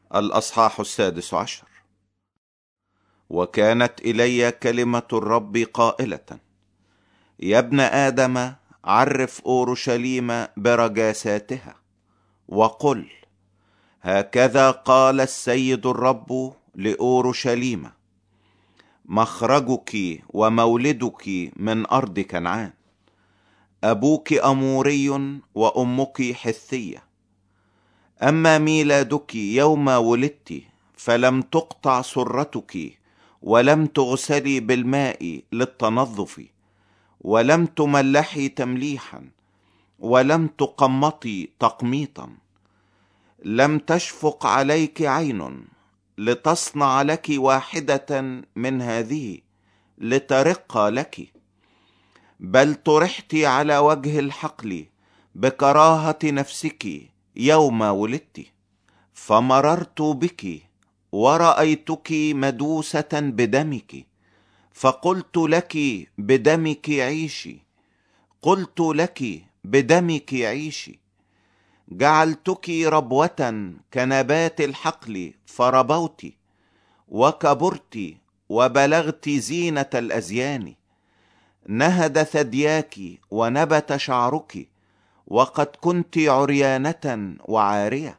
الأصحاح 16. وكانت إلي كلمة الرب قائلة: يا ابن آدم، عرف أورشليم برجاساتها، وقل: هكذا قال السيد الرب لأورشليم: مخرجك ومولدك من أرض كنعان، أبوك أموري وأمك حثية. أما ميلادك يوم ولدت فلم تقطع سرتك، ولم تغسلي بالماء للتنظف، ولم تملحي تمليحا، ولم تقمطي تقميطا. لم تشفق عليك عين لتصنع لك واحدة من هذه لترق لك، بل طرحت على وجه الحقل بكراهة نفسك يوم ولدت. فمررت بك ورأيتك مدوسة بدمك، فقلت لك: بدمك عيشي. قلت لك: بدمك عيشي. جعلتك ربوة كنبات الحقل فربوت، وكبرت وبلغت زينة الأزيان. نهد ثدياك ونبت شعرك، وقد كنت عريانة وعارية.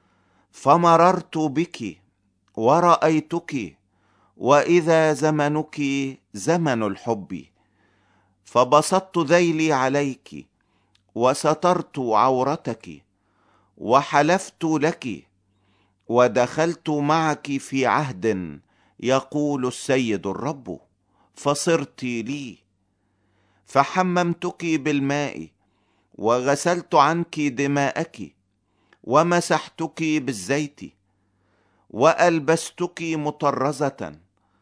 فمررت بك ورأيتك، وإذا زمنك زمن الحب، فبسطت ذيلي عليك وسترت عورتك، وحلفت لك ودخلت معك في عهد، يقول السيد الرب، فصرت لي. فحممتك بالماء وغسلت عنك دماءك، ومسحتك بالزيت، وألبستك مطرزة،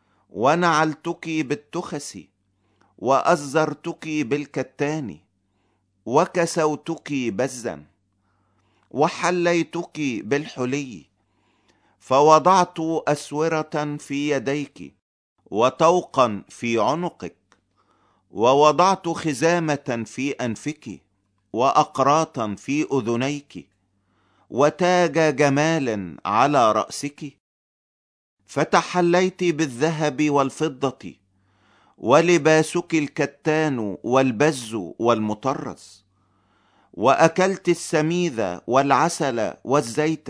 ونعلتك بالتخس، وأزرتك بالكتان، وكسوتك بزا، وحليتك بالحلي. فوضعت أسورة في يديك، وطوقا في عنقك، ووضعت خزامة في أنفك، وأقراطا في أذنيك، وتاج جمال على رأسك. فتحليت بالذهب والفضة، ولباسك الكتان والبز والمطرز. وأكلت السميذ والعسل والزيت،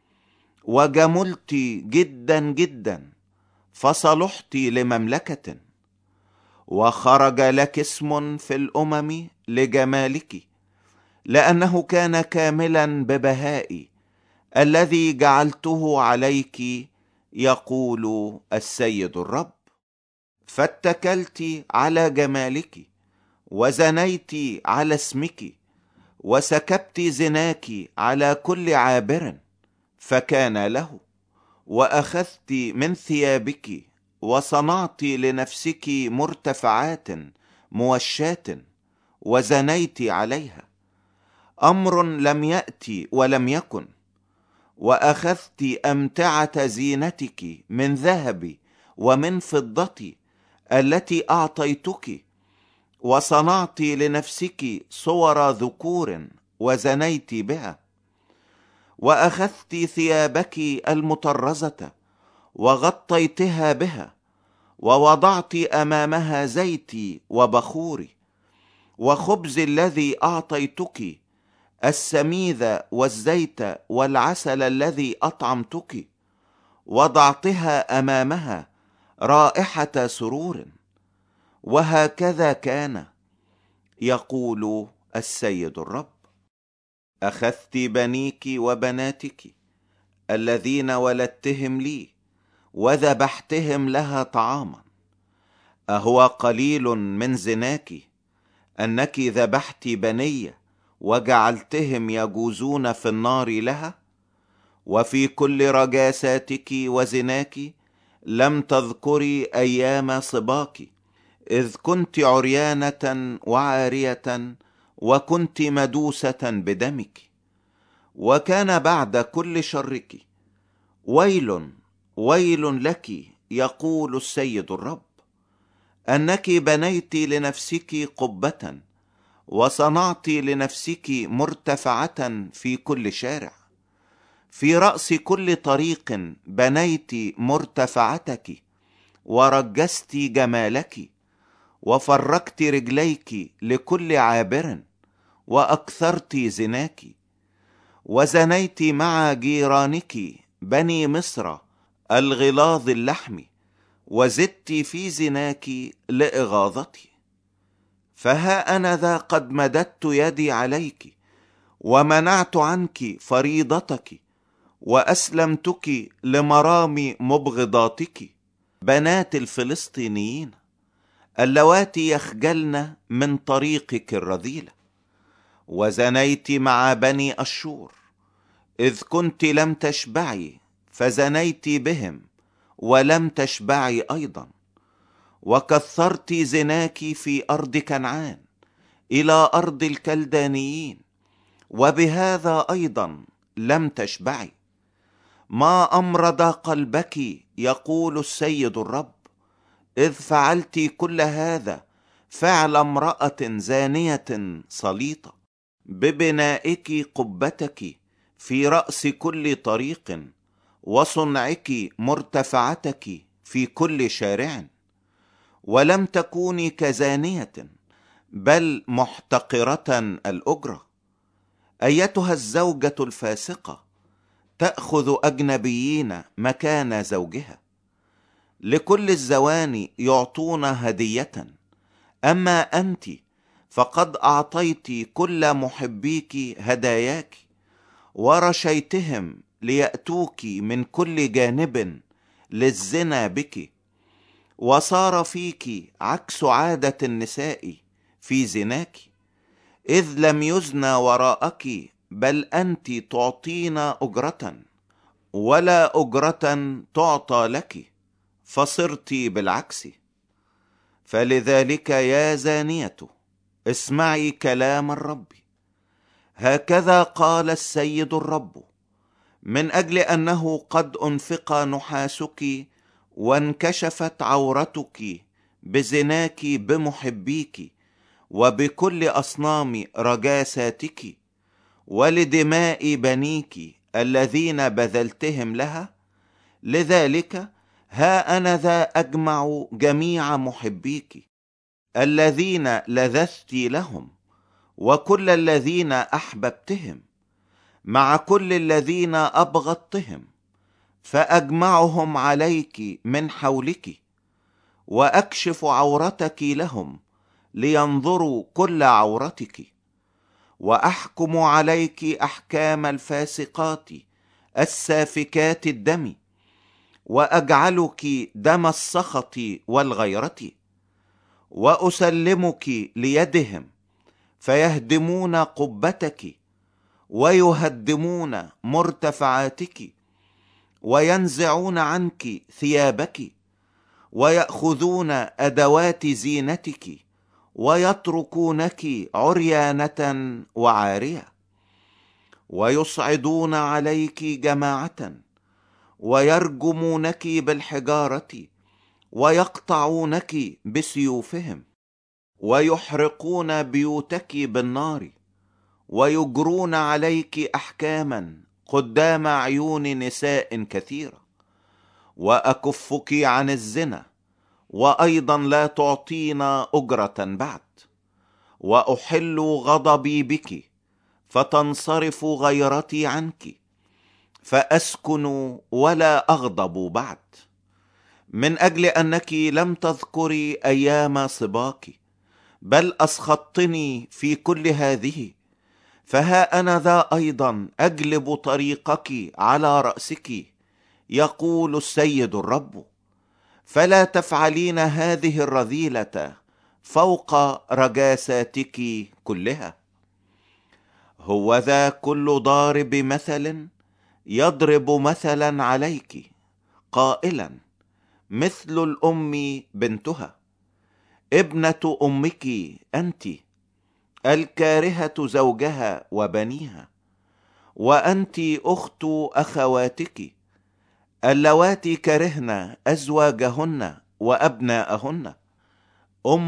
وجملت جدا جدا، فصلحت لمملكة. وخرج لك اسم في الأمم لجمالك، لأنه كان كاملا ببهائي الذي جعلته عليك، يقول السيد الرب. فاتكلت على جمالك، وزنيت على اسمك، وسكبت زناك على كل عابر، فكان له. وأخذت من ثيابك وصنعت لنفسك مرتفعات موشات، وزنيت عليها. أمر لم يأتي ولم يكن. وأخذت أمتعة زينتك من ذهب ومن فضة التي أعطيتك، وصنعت لنفسك صور ذكور وزنيت بها. وأخذت ثيابك المطرزة وغطيتها بها، ووضعت أمامها زيتي وبخوري، وخبز الذي أعطيتك، السميذ والزيت والعسل الذي أطعمتك، وضعتها أمامها رائحة سرور. وهكذا كان، يقول السيد الرب. أخذت بنيك وبناتك الذين ولدتهم لي، وذبحتهم لها طعاما. أهو قليل من زناك أنك ذبحت بني وجعلتهم يجوزون في النار لها؟ وفي كل رجاساتك وزناك لم تذكري أيام صباك، إذ كنت عريانة وعارية، وكنت مدوسة بدمك. وكان بعد كل شرك ويل ويل لك، يقول السيد الرب، أنك بنيت لنفسك قبة، وصنعت لنفسك مرتفعة في كل شارع. في رأس كل طريق بنيت مرتفعتك، ورجست جمالك، وفرجت رجليك لكل عابر، وأكثرت زناك، وزنيت مع جيرانك بني مصر الغلاظ اللحم، وزدت في زناك لإغاظتي. فها أنا ذا قد مددت يدي عليك، ومنعت عنك فريضتك، وأسلمتك لمرام مبغضاتك، بنات الفلسطينيين اللواتي يخجلن من طريقك الرذيلة. وزنيت مع بني أشور إذ كنت لم تشبعي، فزنيت بهم ولم تشبعي أيضا. وكثرت زناك في أرض كنعان إلى أرض الكلدانيين، وبهذا أيضا لم تشبعي. ما أمرض قلبك، يقول السيد الرب، إذ فعلت كل هذا فعل امرأة زانية سليطة، ببنائك قبتك في رأس كل طريق، وصنعك مرتفعتك في كل شارع. ولم تكوني كزانية، بل محتقرة الأجرة. أيتها الزوجة الفاسقة، تأخذ أجنبيين مكان زوجها. لكل الزواني يعطون هدية، أما أنت فقد أعطيت كل محبيك هداياك، ورشيتهم ليأتوك من كل جانب للزنا بك. وصار فيك عكس عادة النساء في زناك، إذ لم يزنى وراءك، بل أنت تعطين أجرة، ولا أجرة تعطى لك، فصرت بالعكس. فلذلك يا زانية، اسمعي كلام الرب. هكذا قال السيد الرب: من أجل أنه قد أنفق نحاسك، وانكشفت عورتك بزناك بمحبيك، وبكل أصنام رجاساتك، ولدماء بنيك الذين بذلتهم لها، لذلك ها أنا ذا أجمع جميع محبيك الذين لذذت لهم، وكل الذين أحببتهم، مع كل الذين أبغضتهم، فأجمعهم عليك من حولك، وأكشف عورتك لهم لينظروا كل عورتك، وأحكم عليك أحكام الفاسقات السافكات الدم، وأجعلك دم السخط والغيرة، وأسلمك ليدهم فيهدمون قبتك، ويهدمون مرتفعاتك، وينزعون عنك ثيابك، ويأخذون أدوات زينتك، ويتركونك عريانة وعارية، ويصعدون عليك جماعة، ويرجمونك بالحجارة، ويقطعونك بسيوفهم، ويحرقون بيوتك بالنار، ويجرون عليك أحكاما قدام عيون نساء كثيرة. وأكفك عن الزنا، وأيضا لا تعطينا أجرة بعد، وأحل غضبي بك، فتنصرف غيرتي عنك، فأسكن ولا أغضب بعد. من أجل أنك لم تذكري أيام صباك، بل أسخطتني في كل هذه، فها أنا ذا أيضا أجلب طريقك على رأسك، يقول السيد الرب. فلا تفعلين هذه الرذيلة فوق رجاساتك كلها. هو ذا كل ضارب مثل يضرب مثلا عليك، قائلا: مثل الأم بنتها، ابنة أمك أنت، الكارهة زوجها وبنيها، وأنت أخت أخواتك اللواتي كرهن أزواجهن وأبناءهن.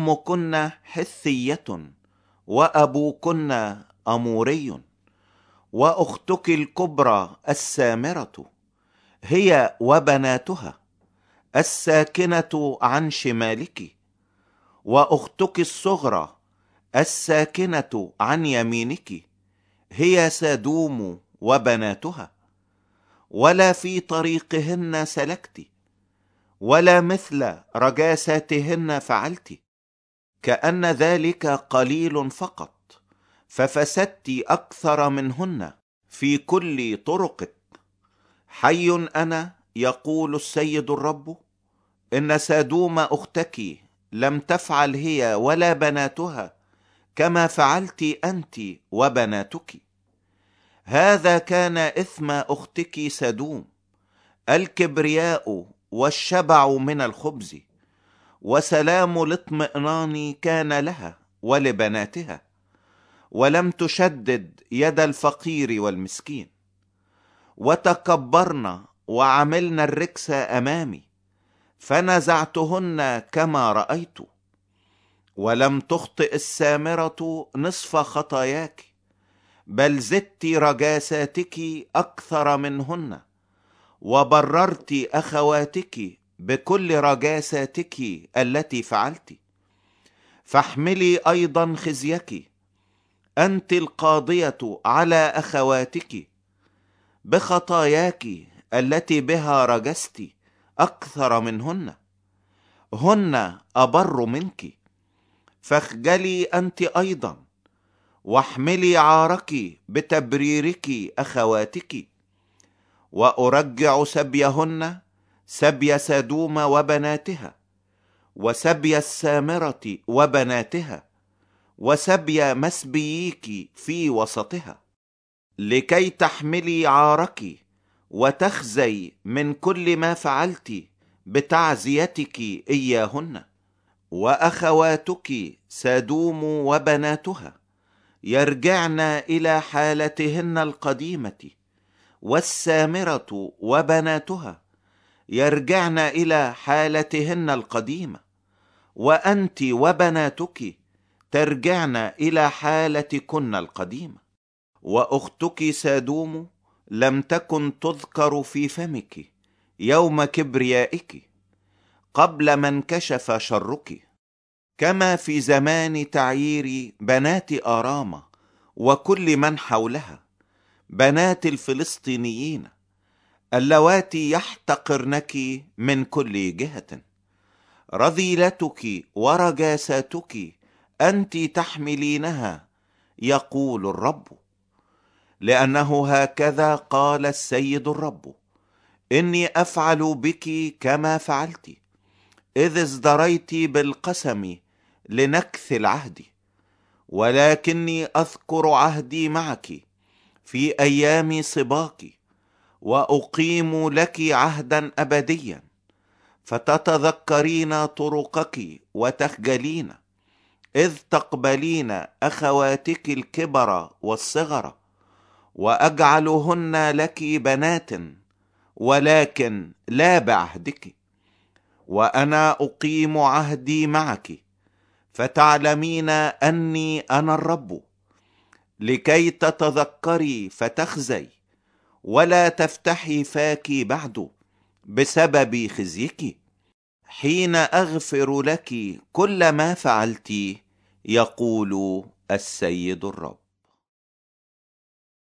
أمكن حثية، وأبوكن أموري، وأختك الكبرى السامرة هي وبناتها الساكنة عن شمالك، وأختك الصغرى الساكنة عن يمينك هي سدوم وبناتها. ولا في طريقهن سلكت، ولا مثل رجاساتهن فعلت، كأن ذلك قليل فقط، ففسدت أكثر منهن في كل طرقك. حي أنا يقول السيد الرب، إن سدوم أختك لم تفعل هي ولا بناتها كما فعلت أنت وبناتك. هذا كان إثم أختك سدوم، الكبرياء والشبع من الخبز، وسلام الاطمئنان كان لها ولبناتها، ولم تشدد يد الفقير والمسكين. وتكبرن وعملن الركس أمامي، فنزعتهن كما رأيت. ولم تخطئ السامرة نصف خطاياك، بل زدت رجاساتك أكثر منهن، وبررت أخواتك بكل رجاساتك التي فعلت. فاحملي أيضا خزيك، أنت القاضية على أخواتك، بخطاياك التي بها رجست أكثر منهن، هن أبر منك. فاخجلي أنت أيضا، واحملي عارك بتبريرك أخواتك. وأرجع سبيهن سبي سدوم وبناتها، وسبي السامرة وبناتها، وسبي مسبييك في وسطها، لكي تحملي عارك وتخزي من كل ما فعلت بتعزيتك إياهن. وأخواتك سدوم وبناتها يرجعن إلى حالتهن القديمة، والسامرة وبناتها يرجعن إلى حالتهن القديمة، وأنت وبناتك ترجعن إلى حالتكن القديمة. وأختك سدوم لم تكن تذكر في فمك يوم كبريائك، قبل ما انكشف شرك، كما في زمان تعيير بنات آرام وكل من حولها، بنات الفلسطينيين اللواتي يحتقرنك من كل جهة. رذيلتك ورجاساتك أنت تحملينها، يقول الرب. لأنه هكذا قال السيد الرب، إني أفعل بك كما فعلت إذ ازدريت بالقسم لنكث العهد، ولكني أذكر عهدي معك في أيام صباك، وأقيم لك عهدا أبديا، فتتذكرين طرقك وتخجلين، إذ تقبلين أخواتك الكبر والصغر، وأجعلهن لك بنات، ولكن لا بعهدك. وأنا أقيم عهدي معك، فتعلمين أني أنا الرب، لكي تتذكري فتخزي، ولا تفتحي فاك بعد بسبب خزيك، حين أغفر لك كل ما فعلت، يقول السيد الرب.